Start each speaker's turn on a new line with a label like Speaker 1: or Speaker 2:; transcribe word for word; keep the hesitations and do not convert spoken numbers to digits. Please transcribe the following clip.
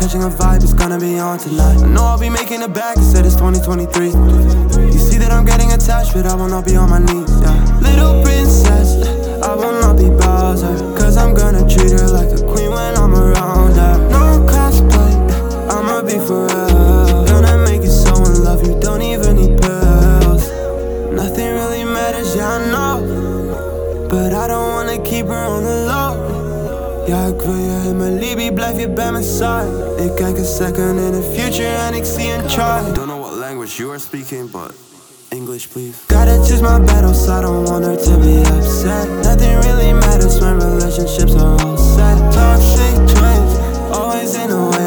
Speaker 1: catching a vibe, it's gonna be on tonight. I know I'll be making it back, it said it's twenty twenty-three. You see that I'm getting attached, but I will not be on my knees, yeah. Little princess, I will not be Bowser, cause I'm gonna treat her like a queen when I'm around her. No cosplay, I'ma be for real. Gonna make you so in love, you don't even need pills. Nothing really matters, yeah I know, but I don't wanna keep her on the low. Ja, ik wil je in mijn Libby, blijf je bij mijn side. Ik kijk een second in the future en ik zie een try. Don't know what language you are speaking, but English please. Gotta choose my battles, I don't want her to be upset. Nothing really matters when relationships are all set. Toxic twins, always in a way.